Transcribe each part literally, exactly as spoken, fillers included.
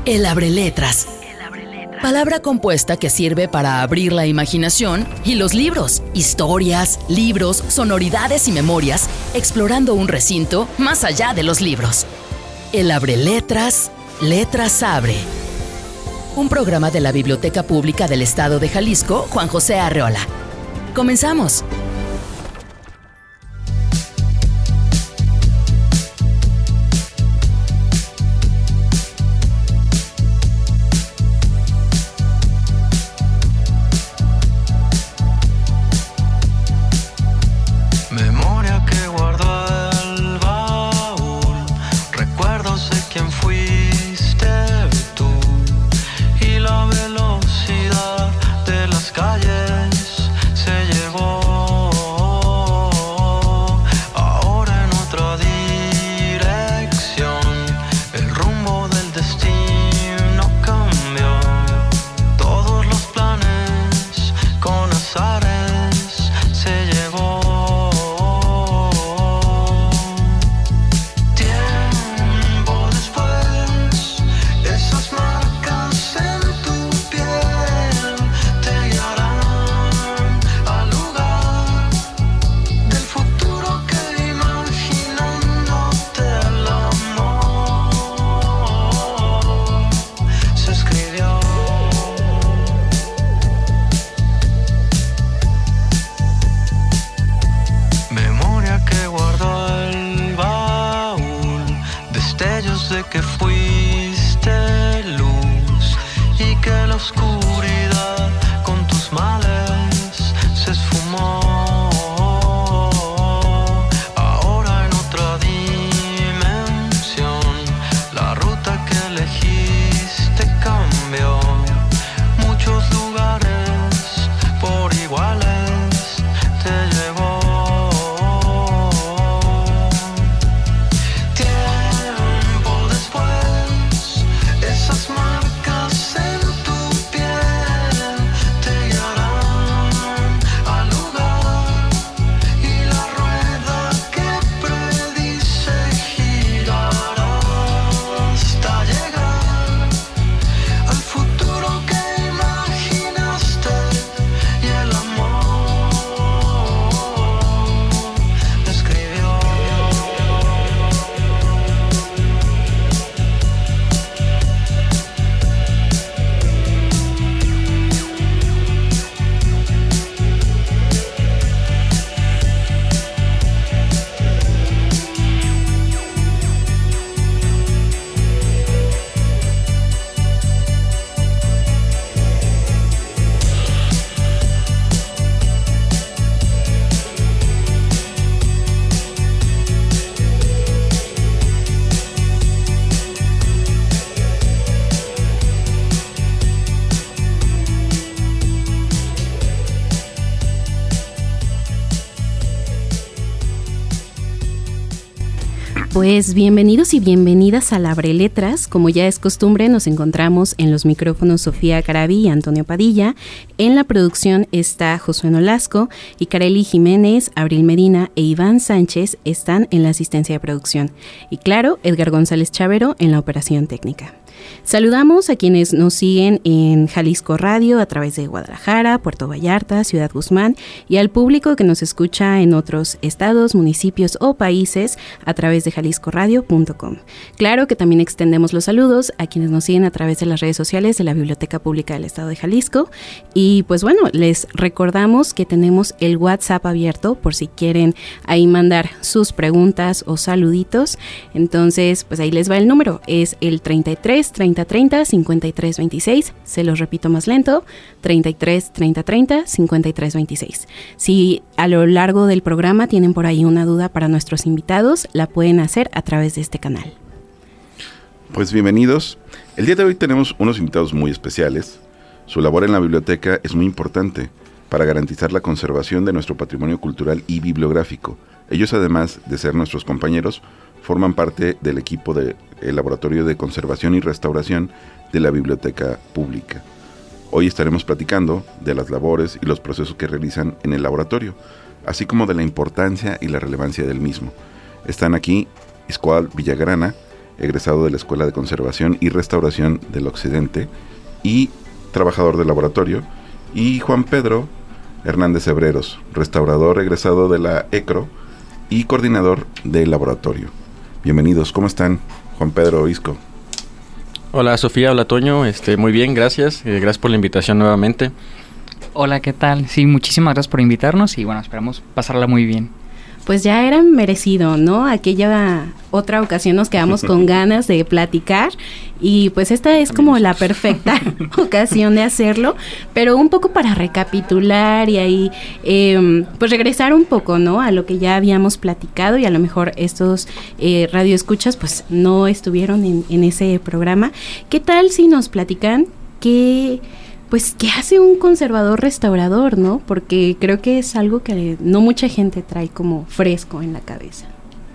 El abreletras. Palabra compuesta que sirve para abrir la imaginación y los libros, historias, libros, sonoridades y memorias, explorando un recinto más allá de los libros. El abreletras, letras abre. Un programa de la Biblioteca Pública del Estado de Jalisco, Juan José Arreola. ¡Comenzamos! Pues bienvenidos y bienvenidas a la Abreletras. Como ya es costumbre, nos encontramos en los micrófonos Sofía Carabi y Antonio Padilla. En la producción está Josué Nolasco y Kareli Jiménez, Abril Medina e Iván Sánchez están en la asistencia de producción. Y claro, Edgar González Chavero en la operación técnica. Saludamos a quienes nos siguen en Jalisco Radio a través de Guadalajara, Puerto Vallarta, Ciudad Guzmán y al público que nos escucha en otros estados, municipios o países a través de jalisco radio punto com. Claro que también extendemos los saludos a quienes nos siguen a través de las redes sociales de la Biblioteca Pública del Estado de Jalisco y pues bueno, les recordamos que tenemos el WhatsApp abierto por si quieren ahí mandar sus preguntas o saluditos. Entonces pues ahí les va el número, es el treinta y tres treinta treinta cincuenta y tres veintiséis, se los repito más lento, treinta y tres treinta treinta cincuenta y tres veintiséis. Si a lo largo del programa tienen por ahí una duda para nuestros invitados, la pueden hacer a través de este canal. Pues bienvenidos. El día de hoy tenemos unos invitados muy especiales. Su labor en la biblioteca es muy importante para garantizar la conservación de nuestro patrimonio cultural y bibliográfico. Ellos, además de ser nuestros compañeros, forman parte del equipo del Laboratorio de Conservación y Restauración de la Biblioteca Pública. Hoy estaremos platicando de las labores y los procesos que realizan en el laboratorio, así como de la importancia y la relevancia del mismo. Están aquí Iscoal Villagrana, egresado de la Escuela de Conservación y Restauración del Occidente y trabajador de laboratorio, y Juan Pedro Hernández Hebreros, restaurador egresado de la E C R O y coordinador del laboratorio. Bienvenidos, ¿cómo están, Juan Pedro Isco? Hola Sofía, hola Toño, este, muy bien, gracias, eh, gracias por la invitación nuevamente. Hola, ¿qué tal? Sí, muchísimas gracias por invitarnos y bueno, esperamos pasarla muy bien. Pues ya era merecido, ¿no? Aquella otra ocasión nos quedamos con ganas de platicar y pues esta es como la perfecta ocasión de hacerlo, pero un poco para recapitular y ahí eh, pues regresar un poco, ¿no? A lo que ya habíamos platicado y a lo mejor estos eh, radioescuchas pues no estuvieron en, en ese programa. ¿Qué tal si nos platican qué... Pues, ¿qué hace un conservador restaurador, no? Porque creo que es algo que no mucha gente trae como fresco en la cabeza.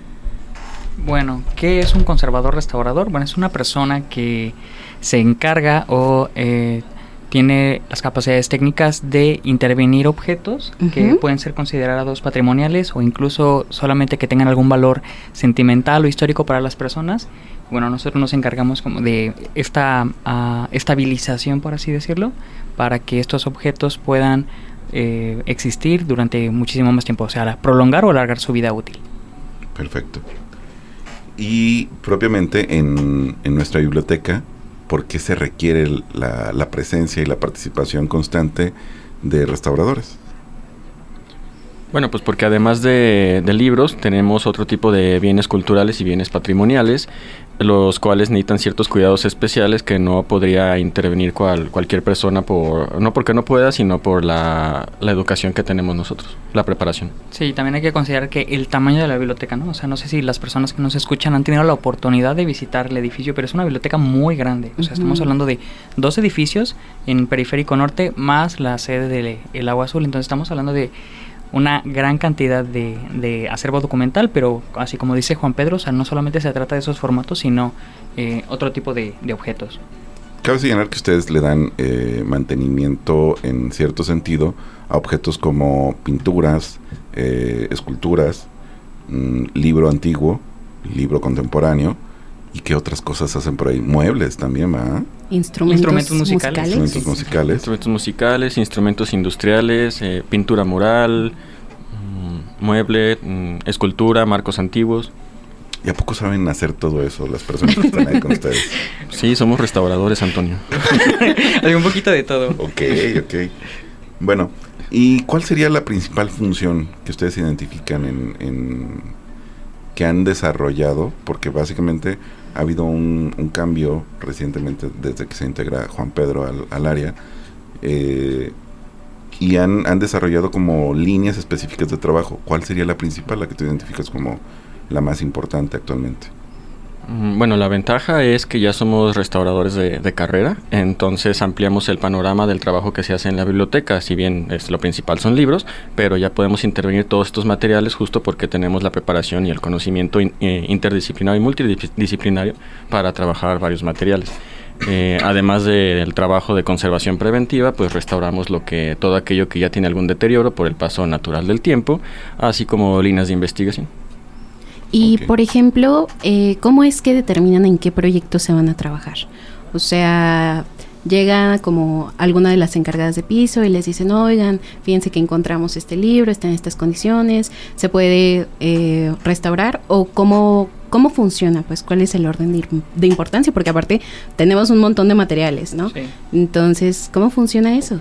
Bueno, ¿qué es un conservador restaurador? Bueno, es una persona que se encarga o eh, tiene las capacidades técnicas de intervenir objetos uh-huh. que pueden ser considerados patrimoniales o incluso solamente que tengan algún valor sentimental o histórico para las personas. Bueno, nosotros nos encargamos como de esta uh, estabilización, por así decirlo, para que estos objetos puedan eh, existir durante muchísimo más tiempo, o sea, prolongar o alargar su vida útil. Perfecto. Y propiamente en, en nuestra biblioteca, ¿por qué se requiere la, la presencia y la participación constante de restauradores? Bueno, pues porque además de, de libros, tenemos otro tipo de bienes culturales y bienes patrimoniales, los cuales necesitan ciertos cuidados especiales que no podría intervenir cual, cualquier persona, por no porque no pueda, sino por la, la educación que tenemos nosotros, la preparación. Sí, también hay que considerar que el tamaño de la biblioteca, ¿no? O sea, no sé si las personas que nos escuchan han tenido la oportunidad de visitar el edificio, pero es una biblioteca muy grande. O sea, uh-huh. estamos hablando de dos edificios en Periférico Norte, más la sede del El Agua Azul. Entonces estamos hablando de una gran cantidad de, de acervo documental, pero así como dice Juan Pedro, o sea, no solamente se trata de esos formatos, sino eh, otro tipo de, de objetos. Cabe señalar que ustedes le dan eh, mantenimiento en cierto sentido a objetos como pinturas, eh, esculturas, mmm, libro antiguo, libro contemporáneo, y qué otras cosas hacen por ahí, muebles también, ¿verdad? Instrumentos, instrumentos musicales. musicales. Instrumentos musicales. Instrumentos musicales, instrumentos industriales, eh, pintura mural, mmm, mueble, mmm, escultura, marcos antiguos. ¿Y a poco saben hacer todo eso las personas que están ahí con ustedes? Sí, somos restauradores, Antonio. Hay un poquito de todo. Ok, ok. Bueno, ¿y cuál sería la principal función que ustedes identifican en, en que han desarrollado? Porque básicamente ha habido un, un cambio recientemente desde que se integra Juan Pedro al, al área eh, y han, han desarrollado como líneas específicas de trabajo. ¿Cuál sería la principal, la que tú identificas como la más importante actualmente? Bueno, la ventaja es que ya somos restauradores de, de carrera, entonces ampliamos el panorama del trabajo que se hace en la biblioteca. Si bien es, lo principal son libros, pero ya podemos intervenir todos estos materiales justo porque tenemos la preparación y el conocimiento in, eh, interdisciplinario y multidisciplinario para trabajar varios materiales. Eh, además de, del trabajo de conservación preventiva, pues restauramos lo que todo aquello que ya tiene algún deterioro por el paso natural del tiempo, así como líneas de investigación. Y, okay. por ejemplo, eh, ¿cómo es que determinan en qué proyectos se van a trabajar? O sea, llega como alguna de las encargadas de piso y les dicen, oigan, fíjense que encontramos este libro, está en estas condiciones, ¿se puede eh, restaurar? ¿O cómo, cómo funciona? Pues, ¿cuál es el orden de, de importancia? Porque aparte tenemos un montón de materiales, ¿no? Sí. Entonces, ¿cómo funciona eso?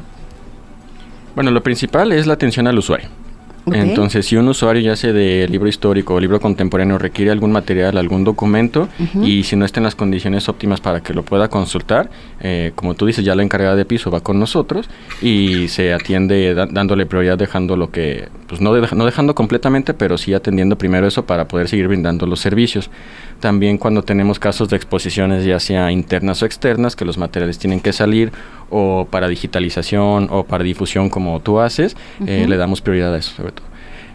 Bueno, lo principal es la atención al usuario. Okay. Entonces, si un usuario ya sea de libro histórico o libro contemporáneo requiere algún material, algún documento, uh-huh. y si no está en las condiciones óptimas para que lo pueda consultar, eh, como tú dices, ya la encargada de piso va con nosotros y se atiende da- dándole prioridad, dejando lo que, pues no, de- no dejando completamente, pero sí atendiendo primero eso para poder seguir brindando los servicios. También cuando tenemos casos de exposiciones, ya sea internas o externas, que los materiales tienen que salir o para digitalización o para difusión como tú haces, uh-huh. eh, le damos prioridad a eso sobre todo.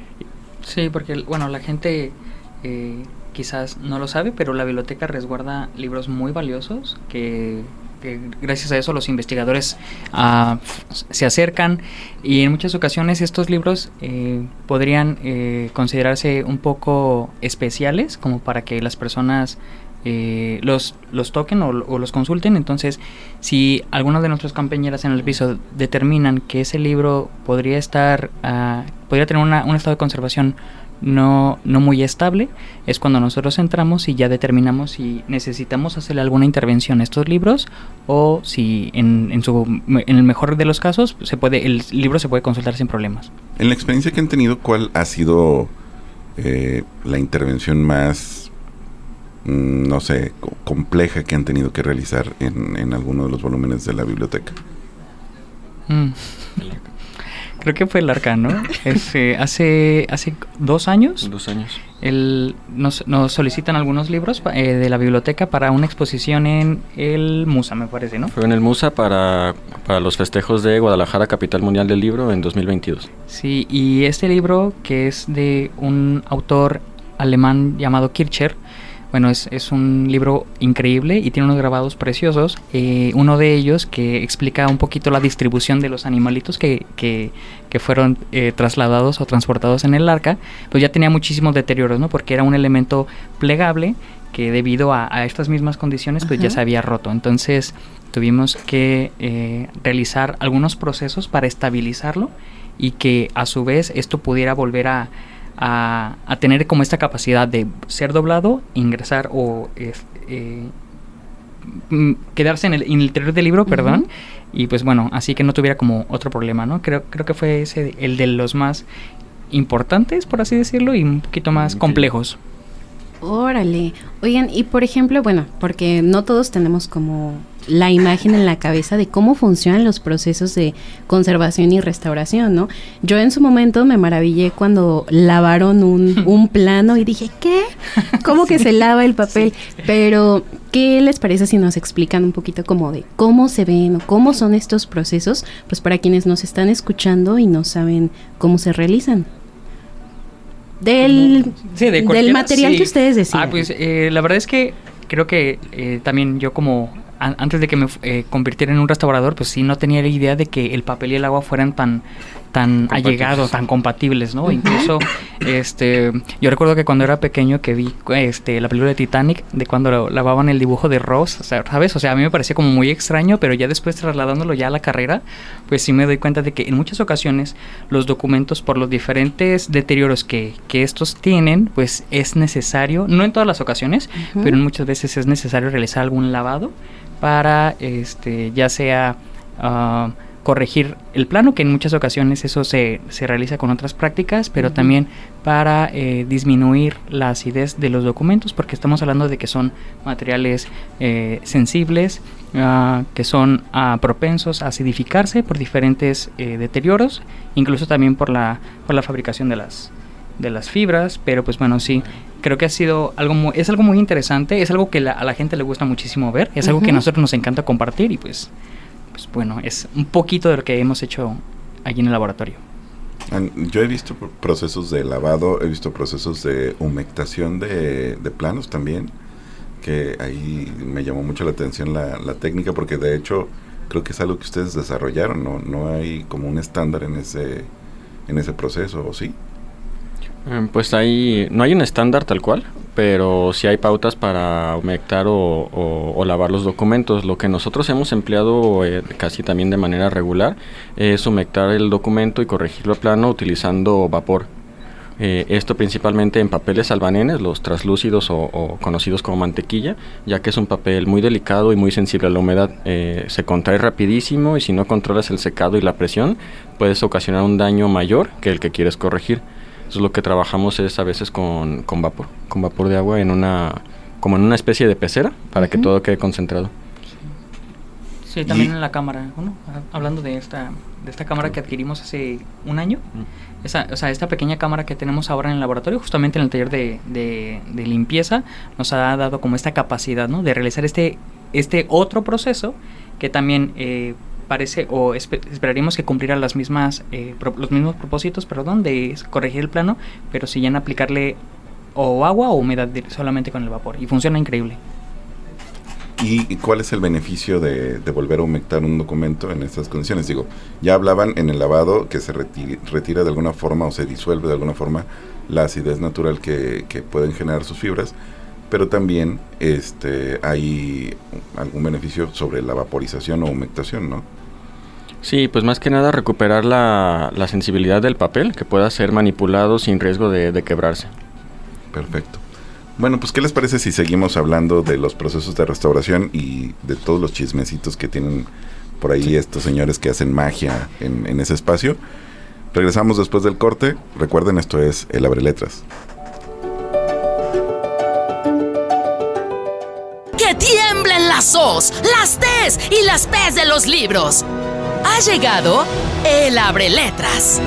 Sí, porque bueno, la gente eh, quizás no lo sabe, pero la biblioteca resguarda libros muy valiosos que, que gracias a eso los investigadores uh, se acercan, y en muchas ocasiones estos libros eh, podrían eh, considerarse un poco especiales, como para que las personas eh, los, los toquen o, o los consulten. Entonces, si algunos de nuestros compañeras en el piso determinan que ese libro podría estar uh, podría tener una, un estado de conservación no, no muy estable, es cuando nosotros entramos y ya determinamos si necesitamos hacerle alguna intervención a estos libros, o si en, en, su, en el mejor de los casos se puede, el libro se puede consultar sin problemas. En la experiencia que han tenido, ¿cuál ha sido eh, la intervención más, mm, no sé, co- compleja que han tenido que realizar en, en alguno de los volúmenes de la biblioteca? Mm. Creo que fue el Arca, ¿no? Este, hace hace dos años. Dos años. El, nos, nos solicitan algunos libros eh, de la biblioteca para una exposición en el Musa, me parece, ¿no? Fue en el Musa para, para los festejos de Guadalajara, capital mundial del libro, en dos mil veintidós. Sí, y este libro, que es de un autor alemán llamado Kircher, bueno, es, es un libro increíble y tiene unos grabados preciosos. Eh, uno de ellos que explica un poquito la distribución de los animalitos que, que, que fueron eh, trasladados o transportados en el arca, pues ya tenía muchísimos deterioros, ¿no? Porque era un elemento plegable que debido a, a estas mismas condiciones pues Ajá. ya se había roto. Entonces tuvimos que eh, realizar algunos procesos para estabilizarlo y que a su vez esto pudiera volver a A, a tener como esta capacidad de ser doblado, ingresar o eh, quedarse en el, en el interior del libro, uh-huh. perdón, y pues bueno, así que no tuviera como otro problema, ¿no? Creo, creo que fue ese el de los más importantes, por así decirlo, y un poquito más okay. complejos. Órale. Oigan, y por ejemplo, bueno, porque no todos tenemos como la imagen en la cabeza de cómo funcionan los procesos de conservación y restauración, ¿no? Yo en su momento me maravillé cuando lavaron un, un plano y dije, ¿qué? ¿Cómo sí. que se lava el papel? Sí. Pero, ¿qué les parece si nos explican un poquito como de cómo se ven o cómo son estos procesos? Pues para quienes nos están escuchando y no saben cómo se realizan. Del, sí, de del material sí. que ustedes decían. Ah, pues eh, la verdad es que creo que eh, también yo como a, antes de que me eh, convirtiera en un restaurador, pues sí no tenía la idea de que el papel y el agua fueran tan tan allegados, tan compatibles, ¿no? Uh-huh. Incluso, este, yo recuerdo que cuando era pequeño que vi este la película de Titanic, de cuando lavaban el dibujo de Ross, o sea, ¿sabes? O sea, a mí me parecía como muy extraño, pero ya después trasladándolo ya a la carrera, pues sí me doy cuenta de que en muchas ocasiones los documentos, por los diferentes deterioros que, que estos tienen, pues es necesario, no en todas las ocasiones, uh-huh. pero muchas veces es necesario realizar algún lavado para, este, ya sea Uh, corregir el plano, que en muchas ocasiones eso se, se realiza con otras prácticas, pero uh-huh. también para eh, disminuir la acidez de los documentos, porque estamos hablando de que son materiales eh, sensibles, uh, que son uh, propensos a acidificarse por diferentes eh, deterioros, incluso también por la, por la fabricación de las, de las fibras, pero pues bueno, sí, creo que ha sido algo muy, es algo muy interesante, es algo que la, a la gente le gusta muchísimo ver, es uh-huh. algo que a nosotros nos encanta compartir y pues Pues bueno, es un poquito de lo que hemos hecho allí en el laboratorio. Yo he visto procesos de lavado, he visto procesos de humectación de, de planos también, que ahí me llamó mucho la atención la, la técnica, porque de hecho creo que es algo que ustedes desarrollaron, no, no hay como un estándar en ese, en ese proceso, ¿o sí? Eh, pues ahí no hay un estándar tal cual, pero sí hay pautas para humectar o, o, o lavar los documentos. Lo que nosotros hemos empleado eh, casi también de manera regular es humectar el documento y corregirlo a plano utilizando vapor. Eh, esto principalmente en papeles albanenes, los translúcidos o, o conocidos como mantequilla, ya que es un papel muy delicado y muy sensible a la humedad. Eh, se contrae rapidísimo y si no controlas el secado y la presión, puedes ocasionar un daño mayor que el que quieres corregir. Entonces lo que trabajamos es a veces con, con vapor, con vapor de agua en una, como en una especie de pecera para uh-huh. que todo quede concentrado. Sí, también en la cámara, ¿no? Hablando de esta, de esta cámara que adquirimos hace un año, uh-huh. esa, o sea, esta pequeña cámara que tenemos ahora en el laboratorio, justamente en el taller de, de, de limpieza, nos ha dado como esta capacidad, ¿no? De realizar este, este otro proceso que también eh, parece o espe- esperaríamos que cumpliera las mismas eh, pro- los mismos propósitos, perdón, de corregir el plano, pero si ya en aplicarle o agua o humedad solamente con el vapor, y funciona increíble. ¿Y cuál es el beneficio de, de volver a humectar un documento en estas condiciones? Digo, ya hablaban en el lavado que se retira, retira de alguna forma o se disuelve de alguna forma la acidez natural que, que pueden generar sus fibras, pero también este, hay algún beneficio sobre la vaporización o humectación, ¿no? Sí, pues más que nada recuperar la, la sensibilidad del papel, que pueda ser manipulado sin riesgo de, de quebrarse. Perfecto. Bueno, pues ¿qué les parece si seguimos hablando de los procesos de restauración y de todos los chismecitos que tienen por ahí sí. estos señores que hacen magia en, en ese espacio? Regresamos después del corte. Recuerden, esto es El Abre Letras. ¡Que tiemblen las O's, las T's y las P's de los libros! Ha llegado El Abre Letras.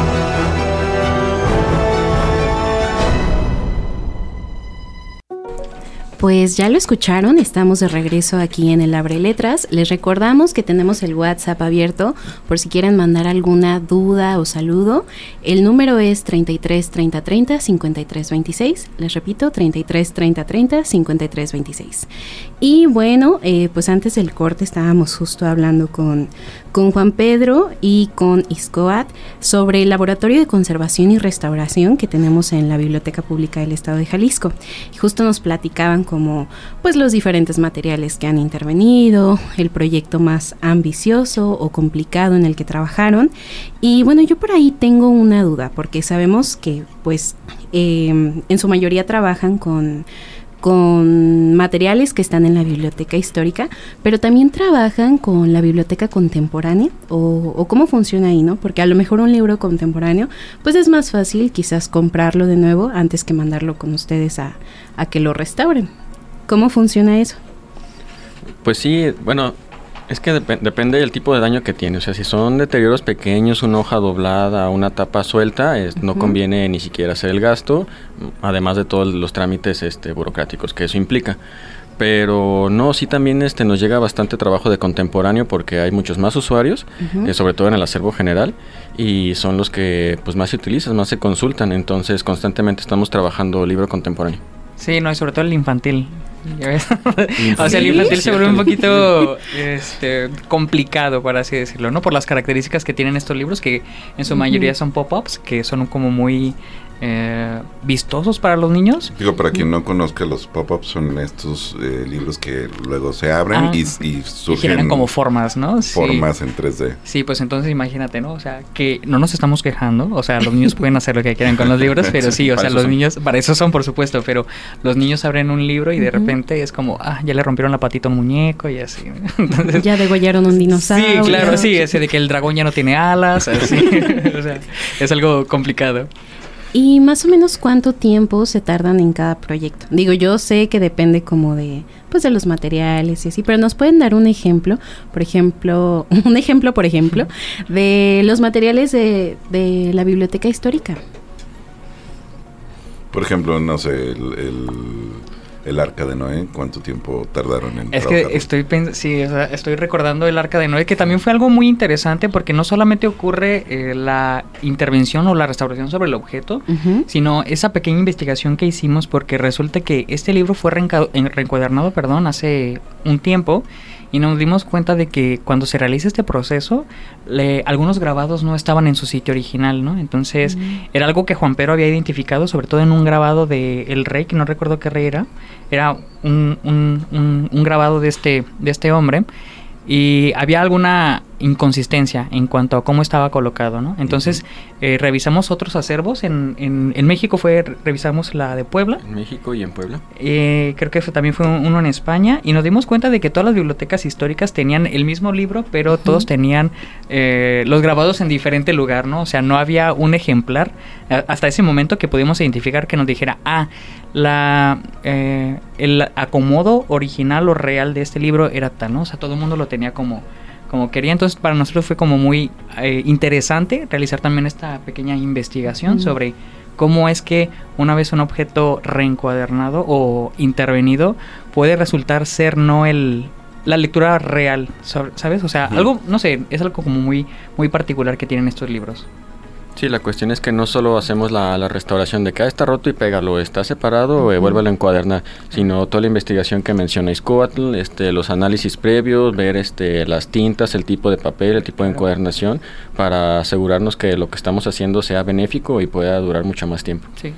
Pues ya lo escucharon, estamos de regreso aquí en el Abre Letras. Les recordamos que tenemos el WhatsApp abierto por si quieren mandar alguna duda o saludo. El número es treinta y tres treinta treinta cincuenta y tres veintiséis. Les repito, treinta y tres treinta treinta cincuenta y tres veintiséis. Y bueno, eh, pues antes del corte estábamos justo hablando con, con Juan Pedro y con Iscoat sobre el Laboratorio de Conservación y Restauración que tenemos en la Biblioteca Pública del Estado de Jalisco. Y justo nos platicaban como pues los diferentes materiales que han intervenido, el proyecto más ambicioso o complicado en el que trabajaron. Y bueno, yo por ahí tengo una duda, porque sabemos que pues eh, en su mayoría trabajan con con materiales que están en la biblioteca histórica, pero también trabajan con la biblioteca contemporánea, o, o cómo funciona ahí, ¿no? Porque a lo mejor un libro contemporáneo, pues es más fácil quizás comprarlo de nuevo antes que mandarlo con ustedes a, a que lo restauren. ¿Cómo funciona eso? Pues sí, bueno, es que dep- depende del tipo de daño que tiene. O sea, si son deterioros pequeños, una hoja doblada, una tapa suelta, es, uh-huh. no conviene ni siquiera hacer el gasto, además de todos los trámites este, burocráticos que eso implica. Pero no, sí también este, nos llega bastante trabajo de contemporáneo porque hay muchos más usuarios, uh-huh. eh, sobre todo en el acervo general, y son los que pues más se utilizan, más se consultan. Entonces constantemente estamos trabajando libro contemporáneo. Sí, no, y sobre todo el infantil. O sea, el infantil se vuelve un poquito este, complicado, por así decirlo, ¿no? Por las características que tienen estos libros, que en su uh-huh. mayoría son pop-ups, que son como muy eh, vistosos para los niños. Digo, para quien no conozca, los pop-ups son estos eh, libros que luego se abren ah, y, y surgen... Y generan como formas, ¿no? Formas sí. en tres D. Sí, pues entonces imagínate, ¿no? O sea, que no nos estamos quejando, o sea, los niños pueden hacer lo que quieran con los libros, pero sí, o sea, los son. niños, para eso son, por supuesto, pero los niños abren un libro y de uh-huh. repente es como, ah, ya le rompieron la patita a un muñeco y así. Entonces, ya degollaron un dinosaurio. Sí, claro, sí, ese de que el dragón ya no tiene alas, así. O sea, es algo complicado. ¿Y más o menos cuánto tiempo se tardan en cada proyecto? Digo, yo sé que depende como de, pues de los materiales y así, pero ¿nos pueden dar un ejemplo? Por ejemplo, un ejemplo, por ejemplo, de los materiales de, de la biblioteca histórica. Por ejemplo, no sé, el... el... El Arca de Noé, ¿cuánto tiempo tardaron en Es trabajarlo? que estoy pens- sí, o sea, estoy recordando el Arca de Noé, que también fue algo muy interesante porque no solamente ocurre eh, la intervención o la restauración sobre el objeto, uh-huh. sino esa pequeña investigación que hicimos, porque resulta que este libro fue reenca- reencuadernado, perdón, hace un tiempo, y nos dimos cuenta de que cuando se realiza este proceso, le, algunos grabados no estaban en su sitio original, ¿no? Entonces, uh-huh. era algo que Juan Pedro había identificado, sobre todo en un grabado de El Rey, que no recuerdo qué rey era. Era un, un, un, un grabado de este, de este hombre, y había alguna inconsistencia en cuanto a cómo estaba colocado, ¿no? Entonces, uh-huh. eh, revisamos otros acervos. En, en, en México fue, revisamos la de Puebla. En México y en Puebla. Eh, creo que fue, también fue uno en España, y nos dimos cuenta de que todas las bibliotecas históricas tenían el mismo libro, pero uh-huh. todos tenían eh, los grabados en diferente lugar, ¿no? O sea, no había un ejemplar a, hasta ese momento que pudimos identificar que nos dijera, ah, la eh, el acomodo original o real de este libro era tal, ¿no? O sea, todo el mundo lo tenía como como quería. Entonces para nosotros fue como muy eh, interesante realizar también esta pequeña investigación uh-huh. sobre cómo es que una vez un objeto reencuadernado o intervenido puede resultar ser no el la lectura real, ¿sabes? O sea, uh-huh. algo, no sé, es algo como muy muy particular que tienen estos libros. Sí, la cuestión es que no solo hacemos la, la restauración de que ah, está roto y pégalo, está separado, uh-huh. eh, vuélvelo a encuadernar, sino toda la investigación que menciona Izcóatl, este, los análisis previos, ver este, las tintas, el tipo de papel, el tipo de encuadernación, para asegurarnos que lo que estamos haciendo sea benéfico y pueda durar mucho más tiempo. Sí.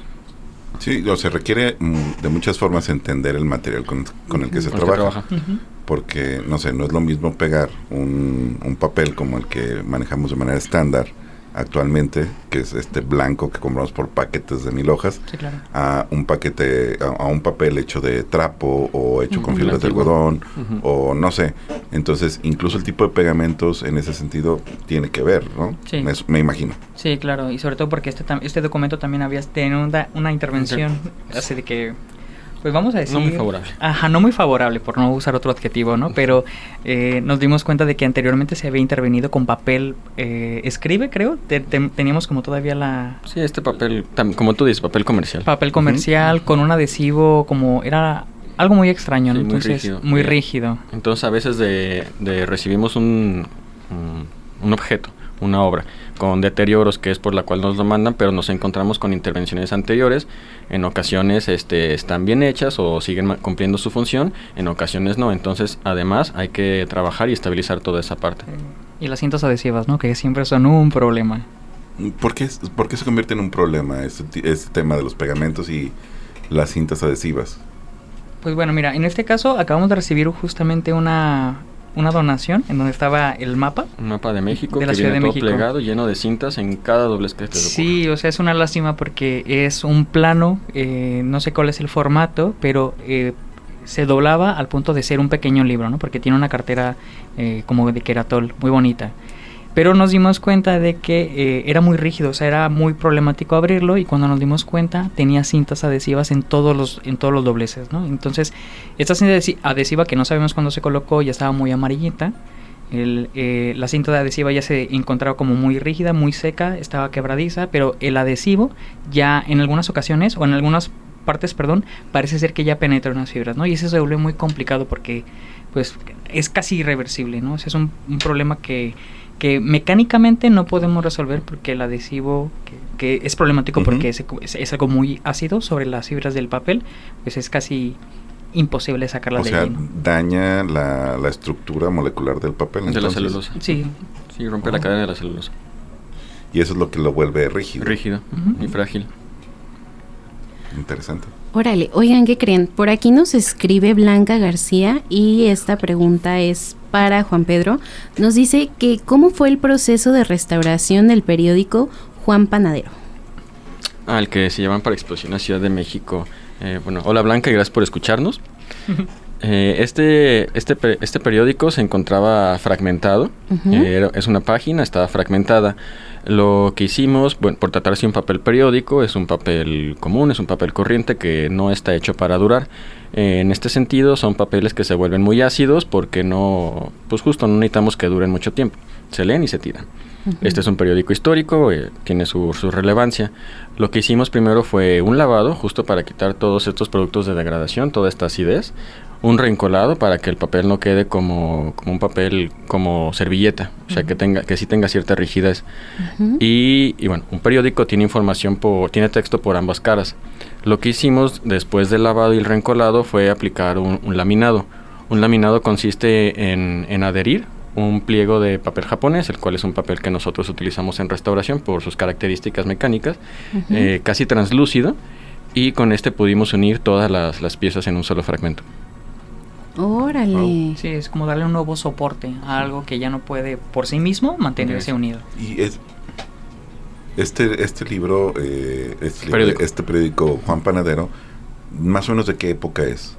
Sí, o sea, requiere mm, de muchas formas entender el material con, con el que se con trabaja. Que trabaja. Uh-huh. Porque, no sé, no es lo mismo pegar un, un papel como el que manejamos de manera estándar actualmente, que es este blanco que compramos por paquetes de mil hojas, sí, claro. a un paquete, a, a un papel hecho de trapo o hecho uh-huh. con fibras de algodón, uh-huh. o no sé. Entonces, incluso el tipo de pegamentos en ese sentido tiene que ver, ¿no? Sí. Me, me imagino. Sí, claro, y sobre todo porque este este documento también había tenido una, una intervención, sí. así de que... Pues vamos a decir... No muy favorable. Ajá, no muy favorable, por no usar otro adjetivo, ¿no? Pero eh, nos dimos cuenta de que anteriormente se había intervenido con papel eh, escribe, creo. Te, te, teníamos como todavía la... Sí, este papel, tam, como tú dices, papel comercial. Papel comercial, uh-huh. con un adhesivo como... Era algo muy extraño, ¿no? Sí, muy Entonces, rígido. Muy eh, rígido. Entonces, a veces de, de recibimos un, un, un objeto, una obra, con deterioros, que es por la cual nos lo mandan, pero nos encontramos con intervenciones anteriores. En ocasiones este, están bien hechas o siguen ma- cumpliendo su función, en ocasiones no. Entonces, además, hay que trabajar y estabilizar toda esa parte. Y las cintas adhesivas, ¿no? Que siempre son un problema. ¿Por qué, por qué se convierte en un problema este, este tema de los pegamentos y las cintas adhesivas? Pues bueno, mira, en este caso acabamos de recibir justamente una... una donación en donde estaba el mapa. Un mapa de México de que la Ciudad viene de todo México. plegado, lleno de cintas en cada doblez que te Sí, ocurra. o sea, es una lástima porque es un plano, eh, no sé cuál es el formato, pero eh, se doblaba al punto de ser un pequeño libro, ¿no? Porque tiene una cartera eh, como de Keratol, muy bonita. Pero nos dimos cuenta de que eh, era muy rígido, o sea, era muy problemático abrirlo, y cuando nos dimos cuenta tenía cintas adhesivas en todos los en todos los dobleces, ¿no? Entonces, esta cinta adhesiva que no sabemos cuándo se colocó ya estaba muy amarillita. El, eh, la cinta de adhesiva ya se encontraba como muy rígida, muy seca, estaba quebradiza, pero el adhesivo ya en algunas ocasiones, o en algunas partes, perdón, parece ser que ya penetra en las fibras, ¿no? Y eso se vuelve muy complicado porque, pues, es casi irreversible, ¿no? O sea, es un, un problema que... que mecánicamente no podemos resolver porque el adhesivo, que, que es problemático uh-huh. porque es, es, es algo muy ácido sobre las fibras del papel, pues es casi imposible sacarla o de sea, allí, ¿no? daña la, la estructura molecular del papel. De entonces. la celulosa. Sí. Sí, rompe oh. la cadena de la celulosa. Y eso es lo que lo vuelve rígido. Rígido uh-huh. y frágil. Interesante. Órale, oigan, ¿qué creen? Por aquí nos escribe Blanca García y esta pregunta es para Juan Pedro. Nos dice que ¿cómo fue el proceso de restauración del periódico Juan Panadero? Ah, el que se llevan para exposición a Ciudad de México. Eh, bueno, hola Blanca y gracias por escucharnos. eh, este, este, este periódico se encontraba fragmentado. Uh-huh. eh, es una página, estaba fragmentada. Lo que hicimos, bueno, por tratarse de un papel periódico, es un papel común, es un papel corriente que no está hecho para durar. Eh, en este sentido, son papeles que se vuelven muy ácidos porque no, pues justo no necesitamos que duren mucho tiempo. Se leen y se tiran. Uh-huh. Este es un periódico histórico, eh, tiene su, su relevancia. Lo que hicimos primero fue un lavado, justo para quitar todos estos productos de degradación, toda esta acidez. Un reencolado para que el papel no quede como, como un papel como servilleta, uh-huh. o sea que tenga que sí tenga cierta rigidez. Uh-huh. y, y bueno, un periódico tiene información por tiene texto por ambas caras. Lo que hicimos después del lavado y el reencolado fue aplicar un, un laminado. Un laminado consiste en, en adherir un pliego de papel japonés, el cual es un papel que nosotros utilizamos en restauración por sus características mecánicas, uh-huh. eh, casi translúcido, y con este pudimos unir todas las, las piezas en un solo fragmento. Órale. Oh. Sí, es como darle un nuevo soporte a algo que ya no puede por sí mismo mantenerse sí. unido. Y es este este libro, eh, este, periódico. Libro, este periódico Juan Panadero, más o menos de qué época es.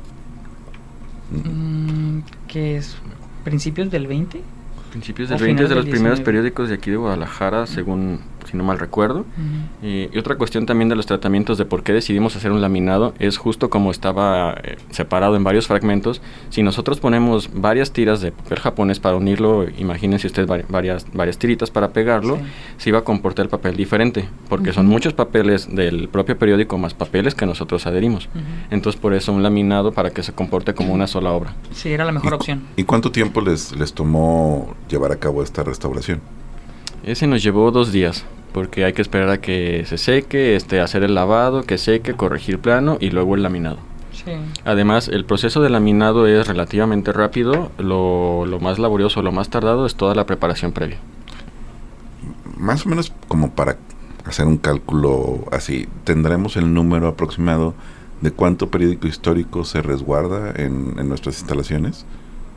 Mm, ¿Qué es? ¿Principios del veinte? Principios del veinte, es de los primeros periódicos de aquí de Guadalajara, según, si no mal recuerdo. Uh-huh. eh, y otra cuestión también de los tratamientos de por qué decidimos hacer un laminado es justo como estaba eh, separado en varios fragmentos. Si nosotros ponemos varias tiras de papel japonés para unirlo, imagínense usted var- varias, varias tiritas para pegarlo, sí. se iba a comportar el papel diferente, porque uh-huh. son muchos papeles del propio periódico más papeles que nosotros adherimos. Uh-huh. Entonces por eso un laminado para que se comporte como uh-huh. una sola obra. Sí, era la mejor ¿Y, opción. ¿Y cuánto tiempo les, les tomó llevar a cabo esta restauración? Ese nos llevó dos días. porque hay que esperar a que se seque, este, hacer el lavado, que seque, corregir plano y luego el laminado. Sí. Además, el proceso de laminado es relativamente rápido, lo, lo más laborioso, lo más tardado es toda la preparación previa. Más o menos como para hacer un cálculo así, ¿tendremos el número aproximado de cuánto periódico histórico se resguarda en, en nuestras instalaciones?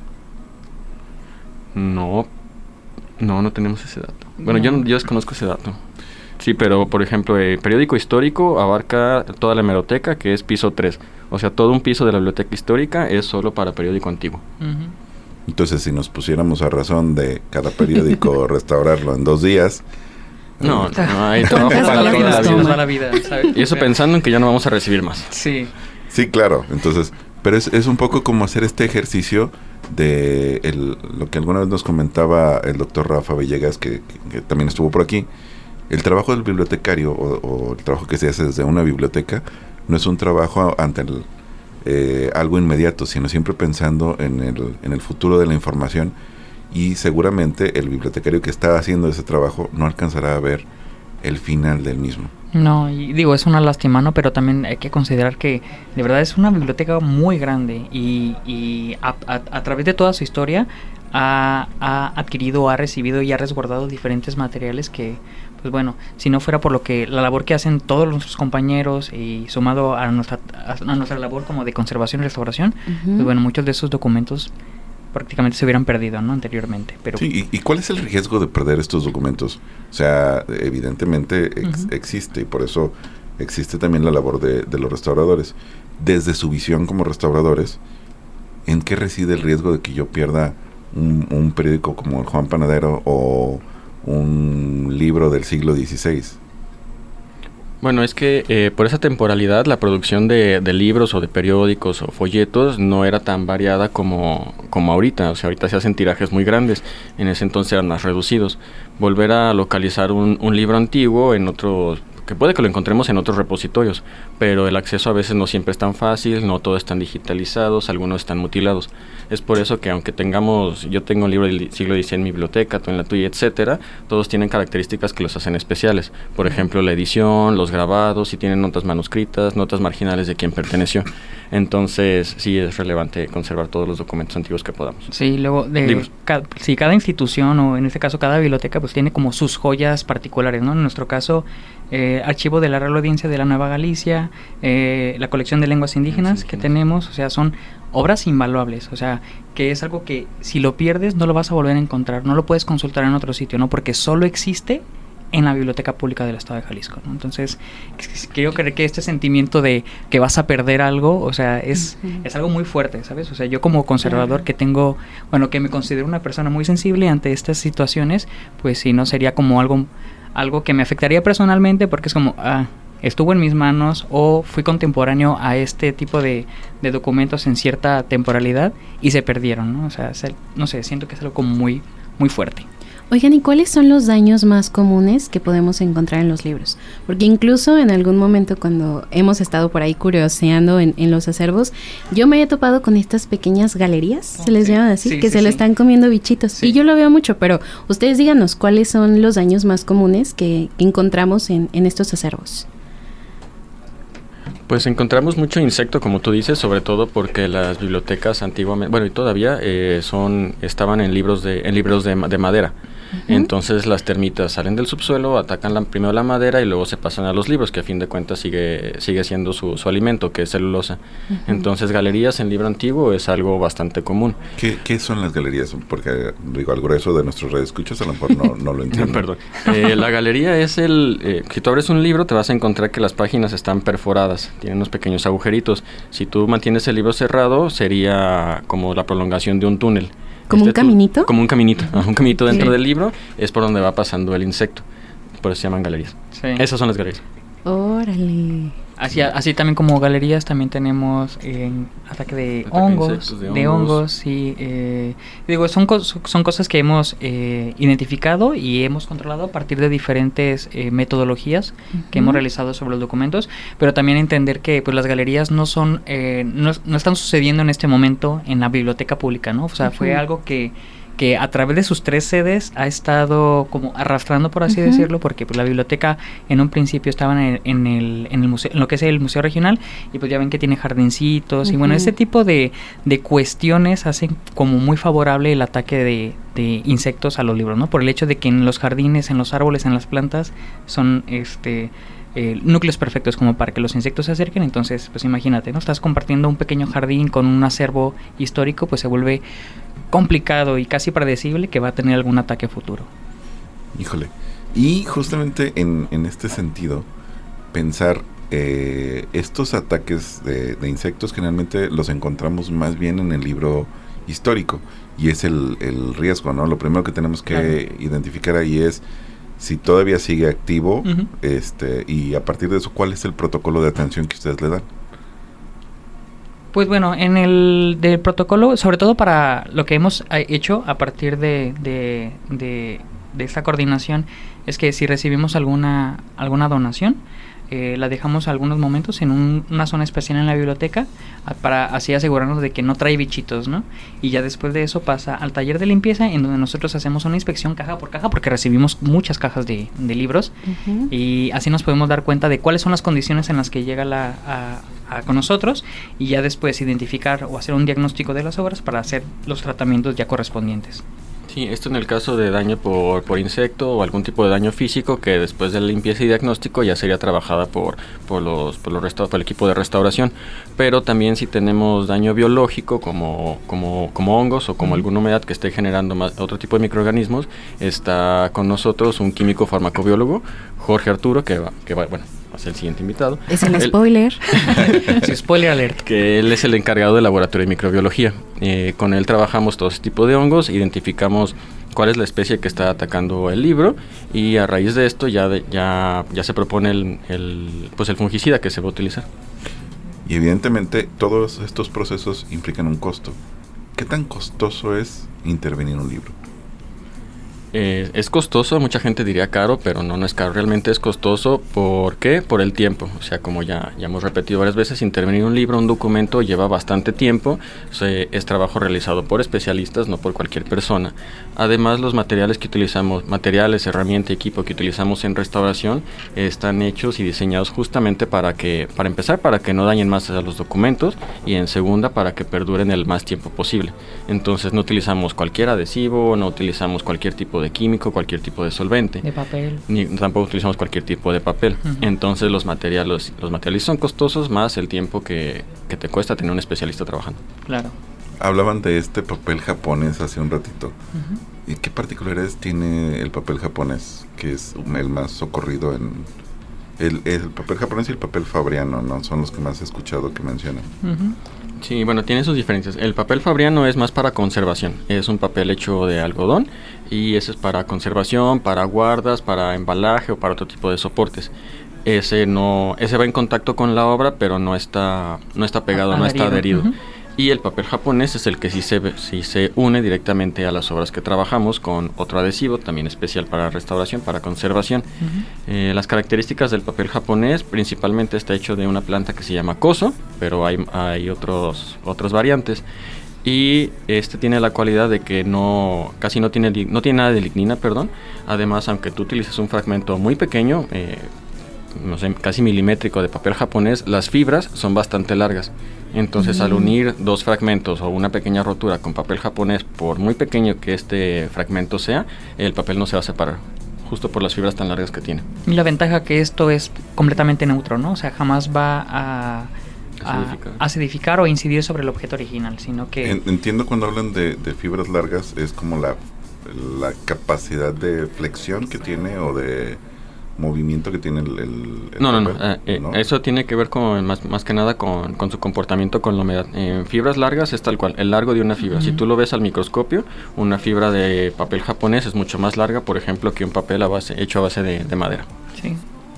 No, no, no tenemos ese dato. Bueno, no. yo, yo desconozco ese dato. Sí, pero por ejemplo, el periódico histórico abarca toda la hemeroteca, que es piso tres. O sea, todo un piso de la biblioteca histórica es solo para periódico antiguo. Uh-huh. Entonces, si nos pusiéramos a razón de cada periódico restaurarlo en dos días... No, no, no hay trabajo para la vida, toda la vida, ¿sabes? Y eso pensando en que ya no vamos a recibir más. Sí. Sí, claro. Entonces, pero es, es un poco como hacer este ejercicio de el, lo que alguna vez nos comentaba el doctor Rafa Villegas, que, que, que también estuvo por aquí. El trabajo del bibliotecario o, o el trabajo que se hace desde una biblioteca no es un trabajo ante el, eh, algo inmediato, sino siempre pensando en el, en el futuro de la información, y seguramente el bibliotecario que está haciendo ese trabajo no alcanzará a ver el final del mismo. No, y digo, es una lástima, ¿no? Pero también hay que considerar que de verdad es una biblioteca muy grande y, y a, a, a través de toda su historia ha, ha adquirido, ha recibido y ha resguardado diferentes materiales que, pues bueno, si no fuera por lo que la labor que hacen todos nuestros compañeros y sumado a nuestra, a nuestra labor como de conservación y restauración, uh-huh. pues bueno, muchos de esos documentos prácticamente se hubieran perdido, ¿no? Anteriormente. Pero sí, ¿y, y cuál es el riesgo de perder estos documentos? O sea, evidentemente ex, uh-huh. existe, y por eso existe también la labor de, de los restauradores. Desde su visión como restauradores, ¿en qué reside el riesgo de que yo pierda un, un periódico como el Juan Panadero o un libro del siglo dieciséis? Bueno, es que eh, por esa temporalidad la producción de, de libros o de periódicos o folletos no era tan variada como, como ahorita. O sea, ahorita se hacen tirajes muy grandes, en ese entonces eran más reducidos. Volver a localizar un, un libro antiguo en otros, que puede que lo encontremos en otros repositorios, pero el acceso a veces no siempre es tan fácil, no todos están digitalizados, algunos están mutilados. Es por eso que aunque tengamos, yo tengo un libro del siglo dieciséis en mi biblioteca, tú en la tuya, etcétera, todos tienen características que los hacen especiales. Por ejemplo, la edición, los grabados, si tienen notas manuscritas, notas marginales de quién perteneció. Entonces, sí es relevante conservar todos los documentos antiguos que podamos. Sí, luego, de ca- si cada institución, o en este caso cada biblioteca, pues tiene como sus joyas particulares, ¿no? En nuestro caso, eh, archivo de la Real Audiencia de la Nueva Galicia, eh, la colección de lenguas indígenas que tenemos, o sea, son obras invaluables, o sea, que es algo que si lo pierdes no lo vas a volver a encontrar, no lo puedes consultar en otro sitio, ¿no? Porque solo existe en la Biblioteca Pública del Estado de Jalisco, ¿no? Entonces, creo que, que este sentimiento de que vas a perder algo, o sea, es, uh-huh. es algo muy fuerte, ¿sabes? O sea, yo como conservador uh-huh. que tengo, bueno, que me considero una persona muy sensible ante estas situaciones, pues sí, no sería como algo, algo que me afectaría personalmente, porque es como, ah, estuvo en mis manos o fui contemporáneo a este tipo de, de documentos en cierta temporalidad y se perdieron, ¿no? O sea, es el, no sé, siento que es algo como muy, muy fuerte. Oigan, ¿y cuáles son los daños más comunes que podemos encontrar en los libros? Porque incluso en algún momento cuando hemos estado por ahí curioseando en, en los acervos, yo me he topado con estas pequeñas galerías, oh, se les sí, llaman así, sí, que sí, se sí. lo están comiendo bichitos. Sí. Y yo lo veo mucho, pero ustedes díganos cuáles son los daños más comunes que, que encontramos en, en estos acervos. Pues encontramos mucho insecto, como tú dices, sobre todo porque las bibliotecas antiguamente, bueno, y todavía eh, son estaban en libros de en libros de, de madera. Uh-huh. Entonces las termitas salen del subsuelo, atacan la, primero la madera y luego se pasan a los libros, que a fin de cuentas sigue sigue siendo su, su alimento, que es celulosa. Uh-huh. Entonces galerías en libro antiguo es algo bastante común. ¿Qué, qué son las galerías? Porque digo, al grueso de nuestros radioescuchas a lo mejor no, no lo entiendo. Perdón. Eh, la galería es el... Eh, si tú abres un libro te vas a encontrar que las páginas están perforadas, tienen unos pequeños agujeritos. Si tú mantienes el libro cerrado sería como la prolongación de un túnel. ¿Como este un caminito? Tu, como un caminito, un caminito dentro sí. del libro es por donde va pasando el insecto. Por eso se llaman galerías. Sí. Esas son las galerías. Órale. Así, así también como galerías también tenemos eh, ataque de ataque hongos, insectos, de hongos, de hongos sí, eh, digo son cos, son cosas que hemos eh, identificado y hemos controlado a partir de diferentes eh, metodologías uh-huh. que hemos realizado sobre los documentos, pero también entender que pues las galerías no son eh, no, no están sucediendo en este momento en la biblioteca pública, ¿no? O sea, uh-huh. fue algo que que a través de sus tres sedes ha estado como arrastrando, por así uh-huh. decirlo, porque pues, la biblioteca en un principio estaba en el, en el, en el museo, en lo que es el Museo Regional, y pues ya ven que tiene jardincitos, uh-huh. y bueno, ese tipo de, de cuestiones hacen como muy favorable el ataque de, de insectos a los libros, ¿no? Por el hecho de que en los jardines, en los árboles, en las plantas, son este... Eh, núcleos perfectos como para que los insectos se acerquen. Entonces, pues imagínate, ¿no? Estás compartiendo un pequeño jardín con un acervo histórico, pues se vuelve complicado y casi predecible que va a tener algún ataque futuro. Híjole. Y justamente en, en este sentido, pensar eh, estos ataques de, de insectos generalmente los encontramos más bien en el libro histórico, y es el, el riesgo, ¿no? Lo primero que tenemos que claro. identificar ahí es si todavía sigue activo, uh-huh. este, y a partir de eso, ¿cuál es el protocolo de atención que ustedes le dan? Pues bueno, en el del protocolo, sobre todo para lo que hemos hecho a partir de, de, de, de esta coordinación, es que si recibimos alguna alguna donación, eh, la dejamos algunos momentos en un, una zona especial en la biblioteca a, para así asegurarnos de que no trae bichitos, ¿no? Y ya después de eso pasa al taller de limpieza, en donde nosotros hacemos una inspección caja por caja, porque recibimos muchas cajas de, de libros, uh-huh. y así nos podemos dar cuenta de cuáles son las condiciones en las que llega la, a, a, con nosotros, y ya después identificar o hacer un diagnóstico de las obras para hacer los tratamientos ya correspondientes. Sí, esto en el caso de daño por, por insecto o algún tipo de daño físico, que después de la limpieza y diagnóstico ya sería trabajada por, por, los, por, los resta- por el equipo de restauración. Pero también si tenemos daño biológico como, como, como hongos o como uh-huh. alguna humedad que esté generando más, otro tipo de microorganismos, está con nosotros un químico farmacobiólogo, Jorge Arturo, que va, que va bueno, es el siguiente invitado. Es el spoiler. Sí, spoiler alert. Que él es el encargado del laboratorio de microbiología. Eh, con él trabajamos todo ese tipo de hongos, identificamos cuál es la especie que está atacando el libro, y a raíz de esto ya de, ya, ya se propone el, el, pues el fungicida que se va a utilizar. Y evidentemente todos estos procesos implican un costo. ¿Qué tan costoso es intervenir en un libro? Eh, es costoso, mucha gente diría caro, pero no, no es caro, realmente es costoso. ¿Por qué? Por el tiempo. O sea, como ya, ya hemos repetido varias veces, intervenir un libro, un documento lleva bastante tiempo. Se, es trabajo realizado por especialistas, no por cualquier persona. Además, los materiales que utilizamos, materiales, herramienta, equipo que utilizamos en restauración, eh, están hechos y diseñados justamente para que, para empezar, para que no dañen más a los documentos, y en segunda, para que perduren el más tiempo posible. Entonces, no utilizamos cualquier adhesivo, no utilizamos cualquier tipo de químico, cualquier tipo de solvente, de papel, ni tampoco utilizamos cualquier tipo de papel. Uh-huh. Entonces los materiales los materiales son costosos, más el tiempo que, que te cuesta tener un especialista trabajando. Claro. Hablaban de este papel japonés hace un ratito. Uh-huh. ¿Y qué particularidades tiene el papel japonés, que es el más socorrido en el, el papel japonés y el papel fabriano, ¿no? Son los que más he escuchado que mencionan. Uh-huh. Sí, bueno, tiene sus diferencias. El papel fabriano es más para conservación. Es un papel hecho de algodón, y ese es para conservación, para guardas, para embalaje o para otro tipo de soportes. Ese no, ese va en contacto con la obra, pero no está, no está pegado, adherido. no está adherido. Uh-huh. Y el papel japonés es el que sí se, sí se une directamente a las obras que trabajamos con otro adhesivo, también especial para restauración, para conservación. Uh-huh. Eh, las características del papel japonés, principalmente está hecho de una planta que se llama koso, pero hay, hay otros, otros variantes. Y este tiene la cualidad de que no casi no tiene, no tiene nada de lignina, perdón. Además, aunque tú utilices un fragmento muy pequeño, eh, no sé, casi milimétrico de papel japonés, las fibras son bastante largas. Entonces, mm. al unir dos fragmentos o una pequeña rotura con papel japonés, por muy pequeño que este fragmento sea, el papel no se va a separar, justo por las fibras tan largas que tiene. Y la ventaja que esto es completamente neutro, ¿no? O sea, jamás va a, a acidificar. acidificar o incidir sobre el objeto original, sino que... En, entiendo cuando hablan de, de fibras largas, es como la, la capacidad de flexión que tiene o de movimiento que tiene el, el, el no, papel, no, eh, ¿no? Eso tiene que ver con más, más que nada con, con su comportamiento con la humedad. Eh, fibras largas es tal cual, el largo de una fibra. Uh-huh. Si tú lo ves al microscopio, una fibra de papel japonés es mucho más larga, por ejemplo, que un papel a base, hecho a base de, de madera. Sí.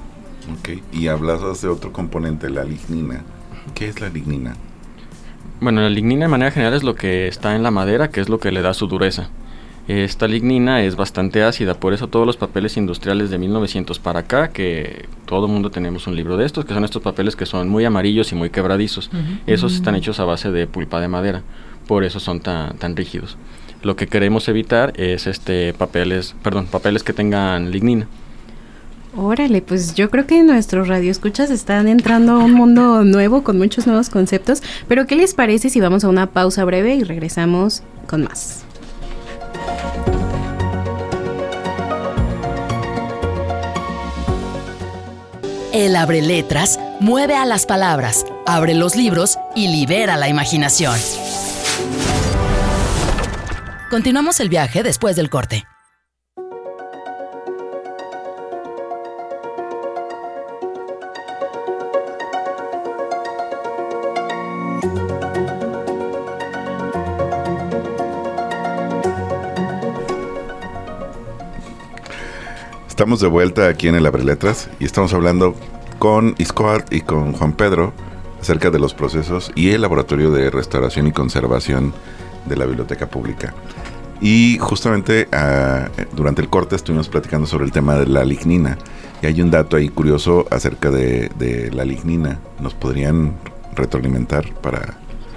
Ok, y hablas de otro componente, la lignina. ¿Qué es la lignina? Bueno, la lignina de manera general es lo que está en la madera, que es lo que le da su dureza. Esta lignina es bastante ácida, por eso todos los papeles industriales de mil novecientos para acá, que todo el mundo tenemos un libro de estos, que son estos papeles que son muy amarillos y muy quebradizos. Uh-huh. Esos uh-huh. están hechos a base de pulpa de madera, por eso son tan, tan rígidos. lo que queremos evitar es este papeles, perdón, papeles que tengan lignina. Órale, pues yo creo que nuestros radioescuchas están entrando a un mundo nuevo con muchos nuevos conceptos, pero ¿qué les parece si vamos a una pausa breve y regresamos con más? El abre letras mueve a las palabras, abre los libros y libera la imaginación. Continuamos el viaje después del corte. Estamos de vuelta aquí en el Abre Letras y estamos hablando con Iscoat y con Juan Pedro acerca de los procesos y el Laboratorio de Restauración y Conservación de la Biblioteca Pública. Y justamente uh, durante el corte estuvimos platicando sobre el tema de la lignina y hay un dato ahí curioso acerca de, de la lignina. ¿Nos podrían retroalimentar para...?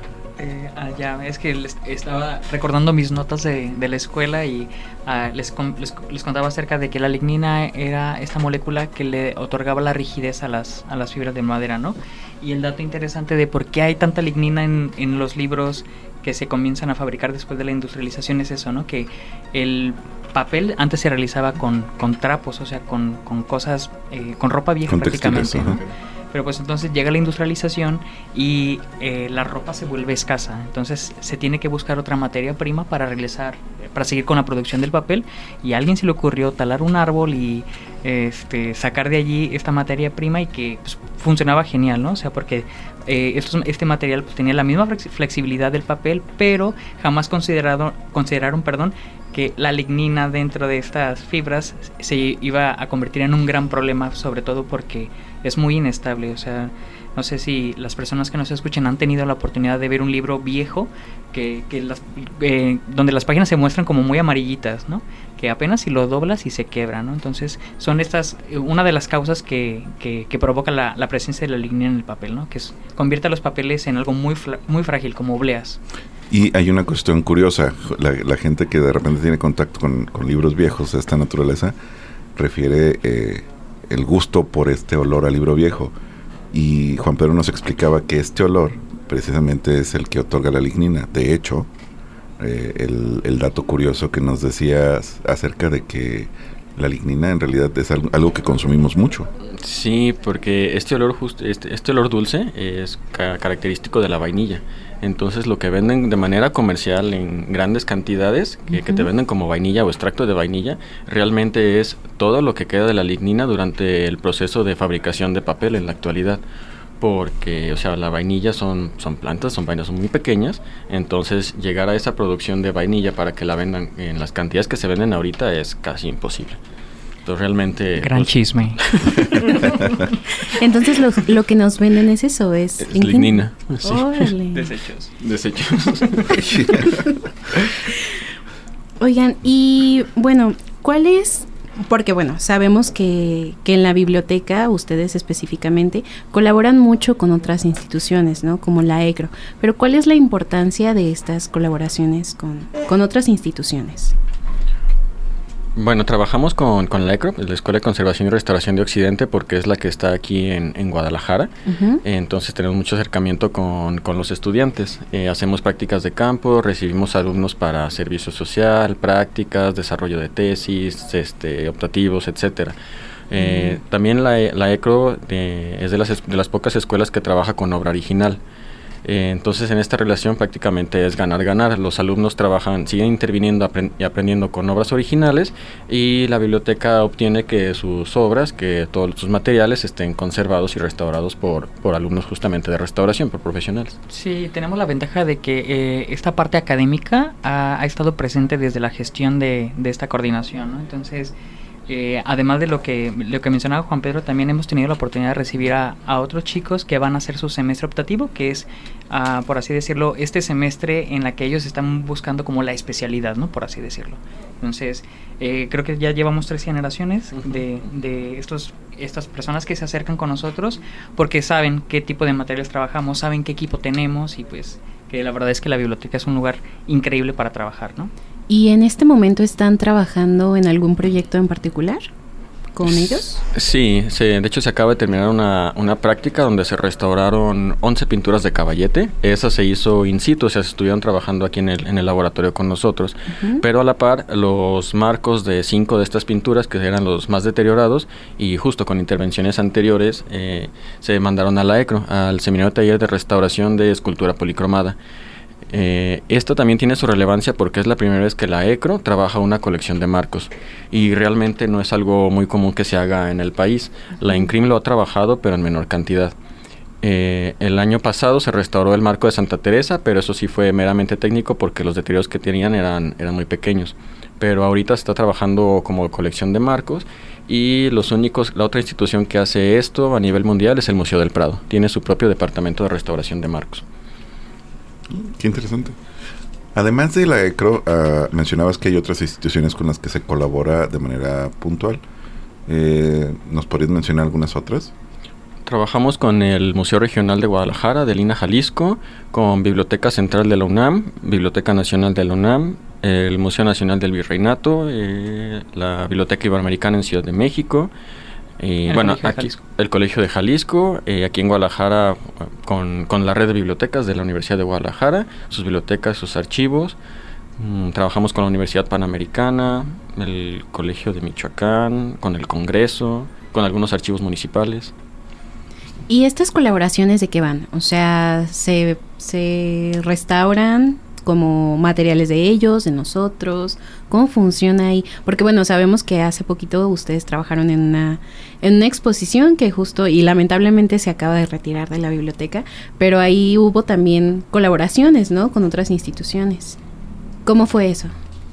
Eh, ah, ya, es que les, estaba recordando mis notas de, de la escuela y ah, les, les, les contaba acerca de que la lignina era esta molécula que le otorgaba la rigidez a las, a las fibras de madera, ¿no? Y el dato interesante de por qué hay tanta lignina en, en los libros que se comienzan a fabricar después de la industrialización es eso, ¿no? Que el papel antes se realizaba con, con trapos, o sea, con, con cosas, eh, con ropa vieja con prácticamente, ¿no? Pero pues entonces llega la industrialización y eh, la ropa se vuelve escasa, entonces se tiene que buscar otra materia prima para realizar, para seguir con la producción del papel, y a alguien se le ocurrió talar un árbol y este, sacar de allí esta materia prima y que pues, funcionaba genial, ¿no? O sea, porque eh, estos, este material pues, tenía la misma flexibilidad del papel, pero jamás considerado, consideraron, perdón, que la lignina dentro de estas fibras se iba a convertir en un gran problema, sobre todo porque es muy inestable. O sea, no sé si las personas que nos escuchan han tenido la oportunidad de ver un libro viejo que, que las, eh, donde las páginas se muestran como muy amarillitas, ¿no? Que apenas si lo doblas y se quebra, ¿no? Entonces son estas, una de las causas que, que, que provoca la, la presencia de la lignina en el papel, ¿no? Que es, convierte a los papeles en algo muy, muy frágil, como obleas. Y hay una cuestión curiosa, la, la gente que de repente tiene contacto con, con libros viejos de esta naturaleza refiere eh, el gusto por este olor a libro viejo. Y Juan Pedro nos explicaba que este olor precisamente es el que otorga la lignina. De hecho, eh, el, el dato curioso que nos decías acerca de que la lignina en realidad es algo, algo que consumimos mucho. Sí, porque este olor just, este, este olor dulce es ca- característico de la vainilla. Entonces lo que venden de manera comercial en grandes cantidades, que, uh-huh. que te venden como vainilla o extracto de vainilla, realmente es todo lo que queda de la lignina durante el proceso de fabricación de papel en la actualidad. Porque, o sea, la vainilla son, son plantas, son vainas muy pequeñas, entonces llegar a esa producción de vainilla para que la vendan en las cantidades que se venden ahorita es casi imposible. Entonces realmente... Gran pues, chisme. Entonces lo, lo que nos venden es eso, es... Es lignina. Sí. Desechos. Desechos. Oigan, y bueno, ¿cuál es...? Porque bueno, sabemos que, que en la biblioteca, ustedes específicamente, colaboran mucho con otras instituciones, ¿no? Como la E C R O. Pero ¿cuál es la importancia de estas colaboraciones con, con otras instituciones? Bueno, trabajamos con, con la E C R O, la Escuela de Conservación y Restauración de Occidente, porque es la que está aquí en, en Guadalajara. Uh-huh. Entonces tenemos mucho acercamiento con, con los estudiantes. Eh, hacemos prácticas de campo, recibimos alumnos para servicio social, prácticas, desarrollo de tesis, este, optativos, etcétera. Eh, uh-huh. También la, la E C R O eh, es de las, de las pocas escuelas que trabaja con obra original. Eh, entonces en esta relación prácticamente es ganar-ganar. Los alumnos trabajan, siguen interviniendo aprend- y aprendiendo con obras originales, y la biblioteca obtiene que sus obras, que todos sus materiales estén conservados y restaurados por, por alumnos justamente de restauración, por profesionales. Sí, tenemos la ventaja de que eh, esta parte académica ha, ha estado presente desde la gestión de, de esta coordinación, ¿no? Entonces... Eh, además de lo que lo que mencionaba Juan Pedro, también hemos tenido la oportunidad de recibir a, a otros chicos que van a hacer su semestre optativo, que es, uh, por así decirlo, este semestre en la que ellos están buscando como la especialidad, ¿no? Por así decirlo. Entonces, eh, creo que ya llevamos tres generaciones uh-huh. de, de estos estas personas que se acercan con nosotros porque saben qué tipo de materiales trabajamos, saben qué equipo tenemos y pues que la verdad es que la biblioteca es un lugar increíble para trabajar, ¿no? ¿Y en este momento están trabajando en algún proyecto en particular con ellos? Sí, sí, de hecho se acaba de terminar una, una práctica donde se restauraron once pinturas de Caballete. Esa se hizo in situ, o sea, se estuvieron trabajando aquí en el, en el laboratorio con nosotros. Uh-huh. Pero a la par, los marcos de cinco de estas pinturas, que eran los más deteriorados, y justo con intervenciones anteriores, eh, se mandaron a la E C R O, al Seminario de Taller de Restauración de Escultura Policromada. Eh, esto también tiene su relevancia porque es la primera vez que la E C R O trabaja una colección de marcos y realmente no es algo muy común que se haga en el país. La INCRIM lo ha trabajado pero en menor cantidad. Eh, el año pasado se restauró el marco de Santa Teresa, pero eso sí fue meramente técnico porque los deterioros que tenían eran, eran muy pequeños. Pero ahorita se está trabajando como colección de marcos y los únicos, la otra institución que hace esto a nivel mundial es el Museo del Prado. Tiene su propio departamento de restauración de marcos. Qué interesante. Además de la E C R O, uh, mencionabas que hay otras instituciones con las que se colabora de manera puntual. Eh, ¿Nos podrías mencionar algunas otras? Trabajamos con el Museo Regional de Guadalajara, de Lina, Jalisco, con Biblioteca Central de la UNAM, Biblioteca Nacional de la UNAM, el Museo Nacional del Virreinato, eh, la Biblioteca Iberoamericana en Ciudad de México, y el bueno, Colegio aquí el Colegio de Jalisco, eh, aquí en Guadalajara con, con la red de bibliotecas de la Universidad de Guadalajara, sus bibliotecas, sus archivos. Mm, trabajamos con la Universidad Panamericana, el Colegio de Michoacán, con el Congreso, con algunos archivos municipales. ¿Y estas colaboraciones de qué van? O sea, ¿se, se restauran como materiales de ellos, de nosotros? ¿Cómo funciona ahí? Porque bueno, sabemos que hace poquito ustedes trabajaron en una en una exposición que justo y lamentablemente se acaba de retirar de la biblioteca, pero ahí hubo también colaboraciones, ¿no? Con otras instituciones. ¿Cómo fue eso?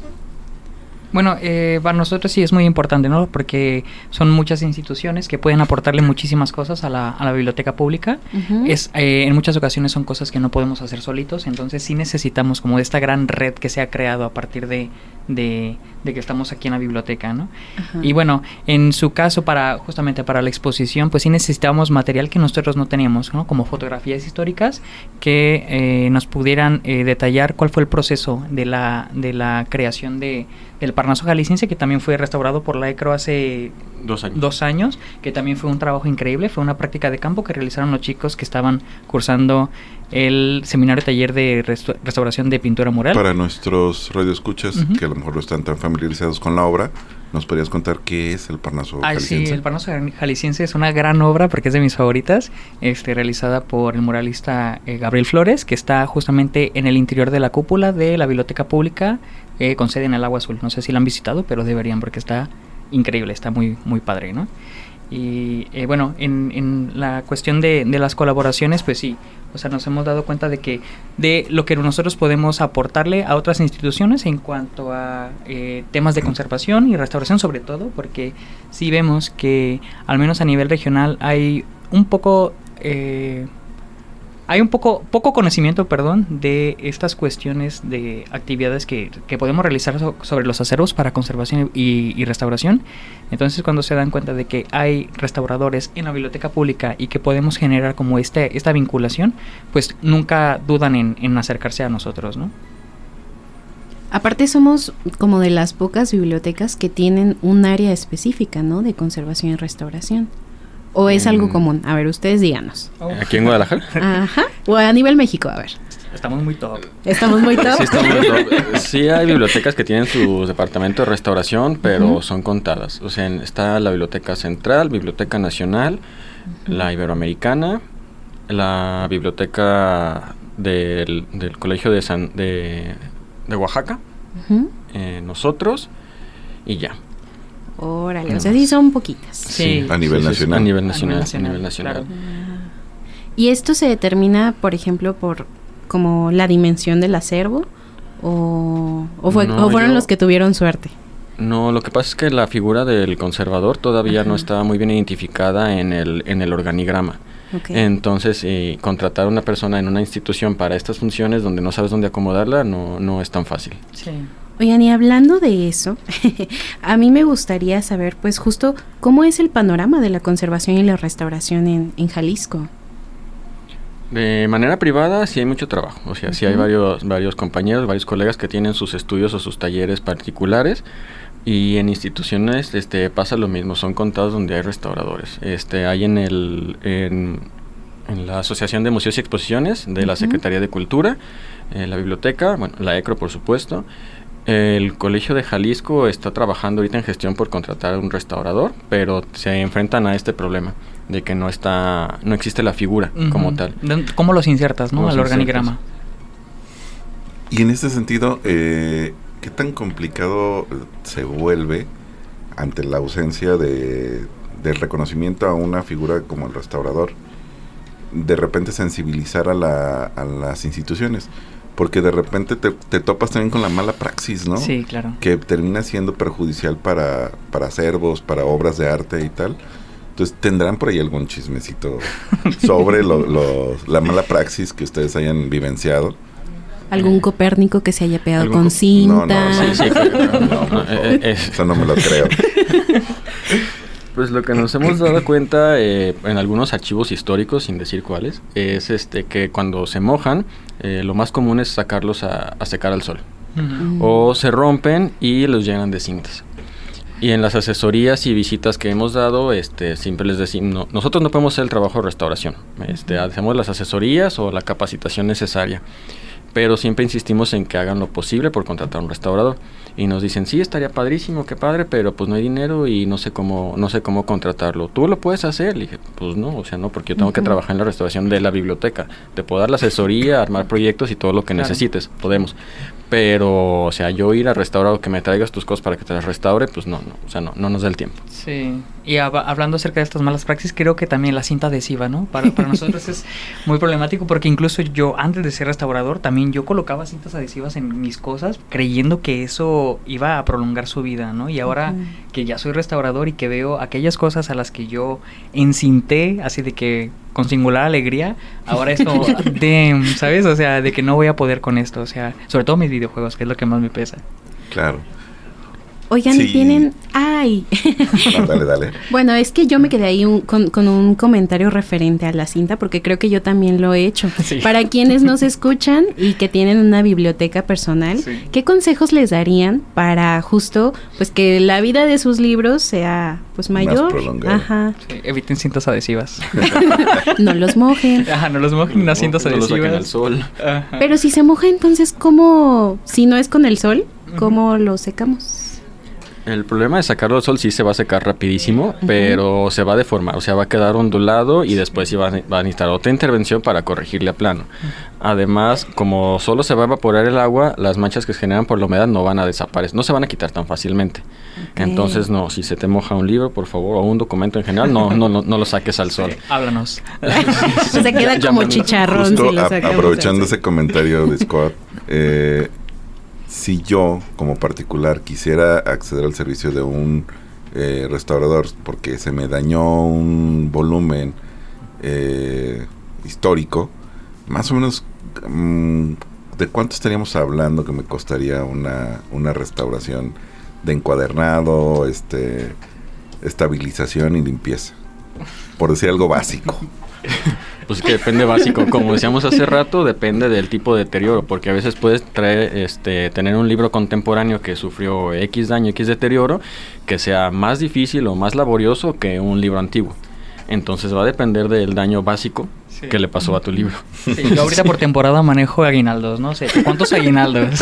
Bueno, eh, para nosotros sí es muy importante, ¿no? Porque son muchas instituciones que pueden aportarle muchísimas cosas a la, a la biblioteca pública. Uh-huh. Es, eh, en muchas ocasiones son cosas que no podemos hacer solitos, entonces sí necesitamos como de esta gran red que se ha creado a partir de, de, de que estamos aquí en la biblioteca, ¿no? Uh-huh. Y bueno, en su caso, para justamente para la exposición, pues sí necesitábamos material que nosotros no teníamos, ¿no? Como fotografías históricas que eh, nos pudieran eh, detallar cuál fue el proceso de la, de la creación de del Parnaso Jalisciense, que también fue restaurado por la E C R O hace dos años. dos años, que también fue un trabajo increíble, fue una práctica de campo que realizaron los chicos que estaban cursando el seminario taller de resta- restauración de pintura mural. Para nuestros radioescuchas, uh-huh, que a lo mejor no están tan familiarizados con la obra, ¿nos podrías contar qué es el Parnaso Ay, Jalisciense? Sí, el Parnaso Jalisciense es una gran obra porque es de mis favoritas, este, realizada por el muralista eh, Gabriel Flores, que está justamente en el interior de la cúpula de la Biblioteca Pública, eh, con sede en el Agua Azul. No sé si la han visitado, pero deberían porque está increíble, está muy, muy padre, ¿no? Y eh, bueno, en, en la cuestión de, de las colaboraciones, pues sí, o sea, nos hemos dado cuenta de que de lo que nosotros podemos aportarle a otras instituciones en cuanto a eh, temas de conservación y restauración, sobre todo, porque sí vemos que al menos a nivel regional hay un poco eh, hay un poco poco conocimiento, perdón, de estas cuestiones de actividades que, que podemos realizar so, sobre los acervos para conservación y, y restauración. Entonces, cuando se dan cuenta de que hay restauradores en la biblioteca pública y que podemos generar como este esta vinculación, pues nunca dudan en, en acercarse a nosotros, ¿no? Aparte somos como de las pocas bibliotecas que tienen un área específica, ¿no? De conservación y restauración. ¿O es algo común? A ver, ustedes díganos. ¿Aquí en Guadalajara? Ajá. O a nivel México, a ver. Estamos muy top. Estamos muy top. Sí, estamos muy top. Sí hay bibliotecas que tienen su departamento de restauración, pero uh-huh, son contadas. O sea, está la Biblioteca Central, Biblioteca Nacional, uh-huh, la Iberoamericana, la Biblioteca del, del Colegio de, San, de, de Oaxaca, uh-huh, eh, nosotros, y ya. Órale, o sea, sí son poquitas. Sí, a nivel sí, nacional. A nivel nacional, a nivel nacional. Claro. ¿Y esto se determina, por ejemplo, por como la dimensión del acervo? ¿O, o, fue, no, o fueron yo, los que tuvieron suerte? No, lo que pasa es que la figura del conservador todavía, ajá, no estaba muy bien identificada en el, en el organigrama. Okay. Entonces, eh, contratar a una persona en una institución para estas funciones donde no sabes dónde acomodarla no, no es tan fácil. Sí. Oigan, y hablando de eso, a mí me gustaría saber, pues, justo, ¿cómo es el panorama de la conservación y la restauración en, en Jalisco? De manera privada sí hay mucho trabajo, o sea, uh-huh. sí hay varios, varios compañeros, varios colegas que tienen sus estudios o sus talleres particulares, y en instituciones este pasa lo mismo, son contados donde hay restauradores. Este hay en el en, en la Asociación de Museos y Exposiciones de uh-huh. la Secretaría de Cultura, eh, la biblioteca, bueno, la ECRO por supuesto. El Colegio de Jalisco está trabajando ahorita en gestión por contratar a un restaurador, pero se enfrentan a este problema de que no está, no existe la figura uh-huh. como tal. ¿Cómo los insertas, no? Al organigrama. Y en este sentido, eh, ¿qué tan complicado se vuelve ante la ausencia de del reconocimiento a una figura como el restaurador, de repente sensibilizar a, la, a las instituciones? Porque de repente te, te topas también con la mala praxis, ¿no? Sí, claro. Que termina siendo perjudicial para, para acervos, para obras de arte y tal. Entonces, ¿tendrán por ahí algún chismecito sobre lo, lo, la mala praxis que ustedes hayan vivenciado? ¿Algún Copérnico que se haya pegado con cinta? No, no, sí, sí, no, no, no, eh, eh. Eso no me lo creo. Pues lo que nos hemos dado cuenta eh, en algunos archivos históricos, sin decir cuáles, es este que cuando se mojan, eh, lo más común es sacarlos a, a secar al sol. Uh-huh. O se rompen y los llenan de cintas. Y en las asesorías y visitas que hemos dado, este, siempre les decimos, no, nosotros no podemos hacer el trabajo de restauración. Este, uh-huh. Hacemos las asesorías o la capacitación necesaria. Pero siempre insistimos en que hagan lo posible por contratar a un restaurador. Y nos dicen, sí, estaría padrísimo, qué padre, pero pues no hay dinero y no sé cómo no sé cómo contratarlo. ¿Tú lo puedes hacer? Le dije, pues no, o sea, no, porque yo tengo uh-huh. que trabajar en la restauración de la biblioteca. Te puedo dar la asesoría, armar proyectos y todo lo que claro. necesites, podemos. Pero, o sea, yo ir a restaurar o que me traigas tus cosas para que te las restaure, pues no, no, o sea, no, no nos da el tiempo. Sí, y hab- hablando acerca de estas malas praxis, creo que también la cinta adhesiva, ¿no? Para, para nosotros es muy problemático porque incluso yo, antes de ser restaurador, también yo colocaba cintas adhesivas en mis cosas creyendo que eso iba a prolongar su vida, ¿no? Y ahora uh-huh. que ya soy restaurador y que veo aquellas cosas a las que yo encinté, así de que con singular alegría, ahora es como, damn, ¿sabes? O sea, de que no voy a poder con esto, o sea, sobre todo mis videojuegos, que es lo que más me pesa. Claro. Oigan, sí. tienen... ¡Ay! No, dale, dale. Bueno, es que yo me quedé ahí un, con, con un comentario referente a la cinta, porque creo que yo también lo he hecho. Sí. Para quienes nos escuchan y que tienen una biblioteca personal, sí. ¿qué consejos les darían para justo, pues, que la vida de sus libros sea, pues, mayor? Más prolongada. Ajá. Sí, eviten cintas adhesivas. No los mojen. Ajá, no los mojen, las cintas no adhesivas. No los saquen al sol. Ajá. Pero si se moja, entonces, ¿cómo, si no es con el sol, cómo uh-huh. lo secamos? El problema de sacarlo al sol sí se va a secar rapidísimo, uh-huh. pero se va a deformar, o sea, va a quedar ondulado y después sí va a, va a necesitar otra intervención para corregirle a plano. Uh-huh. Además, como solo se va a evaporar el agua, las manchas que se generan por la humedad no van a desaparecer, no se van a quitar tan fácilmente. Okay. Entonces, no, si se te moja un libro, por favor, o un documento en general, no no no, no lo saques al sol. Sí, háblanos. Se queda como chicharrón. Justo si lo a, aprovechando ese comentario de Scott, eh... si yo, como particular, quisiera acceder al servicio de un eh, restaurador porque se me dañó un volumen eh, histórico, más o menos, um, ¿de cuánto estaríamos hablando que me costaría una, una restauración de encuadernado, este, estabilización y limpieza? Por decir algo básico. Pues que depende básico, como decíamos hace rato, depende del tipo de deterioro, porque a veces puedes traer, este, tener un libro contemporáneo que sufrió X daño, X deterioro, que sea más difícil o más laborioso que un libro antiguo. Entonces va a depender del daño básico sí. que le pasó a tu libro. Sí, yo ahorita por temporada manejo aguinaldos, no sé, ¿cuántos aguinaldos?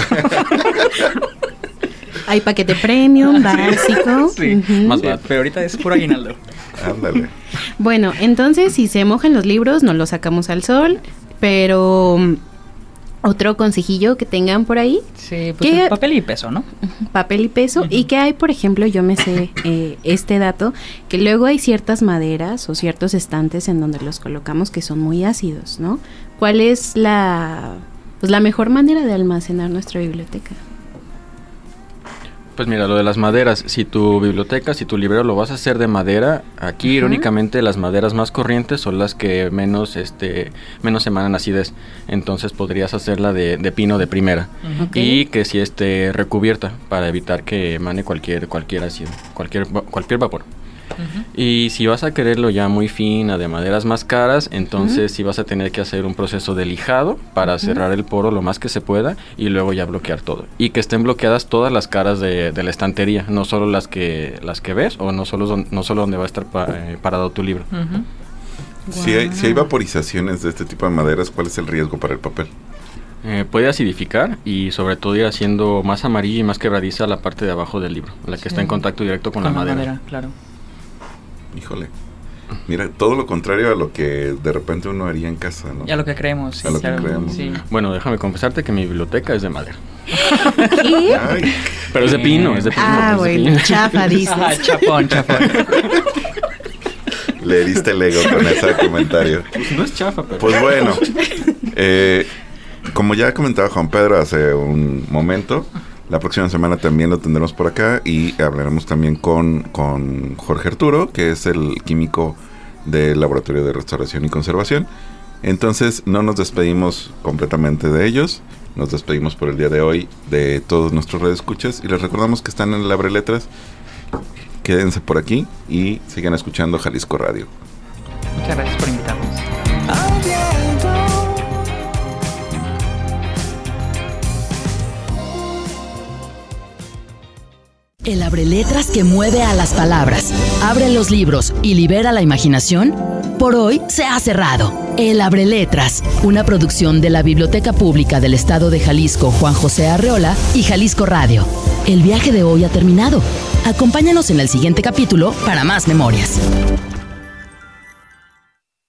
Hay paquete premium, básico. Sí, uh-huh. más barato, pero ahorita es puro aguinaldo. Ándale. Bueno, entonces si se mojan los libros, no los sacamos al sol, pero um, otro consejillo que tengan por ahí. Sí, pues el papel y peso, ¿no? Papel y peso. Uh-huh. Y que hay, por ejemplo, yo me sé eh, este dato, que luego hay ciertas maderas o ciertos estantes en donde los colocamos que son muy ácidos, ¿no? ¿Cuál es la, pues, la mejor manera de almacenar nuestra biblioteca? Pues mira, lo de las maderas, si tu biblioteca, si tu librero lo vas a hacer de madera, aquí uh-huh. irónicamente las maderas más corrientes son las que menos este menos emanan acidez, entonces podrías hacerla de, de pino de primera uh-huh. okay. y que si esté recubierta para evitar que emane cualquier cualquier ácido, cualquier cualquier vapor. Uh-huh. Y si vas a quererlo ya muy fina, de maderas más caras, entonces uh-huh. sí vas a tener que hacer un proceso de lijado para uh-huh. cerrar el poro lo más que se pueda y luego ya bloquear todo. Y que estén bloqueadas todas las caras de, de la estantería, no solo las que las que ves o no solo, no solo donde va a estar pa, eh, parado tu libro. Uh-huh. Wow. Si hay, si hay vaporizaciones de este tipo de maderas, ¿cuál es el riesgo para el papel? Eh, puede acidificar y sobre todo ir haciendo más amarilla y más quebradiza la parte de abajo del libro, la que sí. está en contacto directo con, con la, la madera. madera. Claro. Híjole. Mira, todo lo contrario a lo que de repente uno haría en casa, ¿no? Y a lo que creemos. Sí, a lo claro, que creemos. Sí. Bueno, déjame confesarte que mi biblioteca es de madera. ¿Qué? Ay. Pero es de pino, es de pino. Ah, bueno, chafa, dices. Ah, chapón, chapón. Le diste el ego con ese comentario. Pues no es chafa, pero... Pues bueno, eh, como ya comentaba Juan Pedro hace un momento, la próxima semana también lo tendremos por acá y hablaremos también con, con Jorge Arturo, que es el químico del Laboratorio de Restauración y Conservación. Entonces no nos despedimos completamente de ellos, nos despedimos por el día de hoy de todos nuestros radioescuchas y les recordamos que están en el Abre Letras. Quédense por aquí y sigan escuchando Jalisco Radio. Muchas gracias por invitarnos. El abreletras que mueve a las palabras, abre los libros y libera la imaginación, por hoy se ha cerrado. El Abreletras, una producción de la Biblioteca Pública del Estado de Jalisco Juan José Arreola y Jalisco Radio. El viaje de hoy ha terminado. Acompáñanos en el siguiente capítulo para más memorias.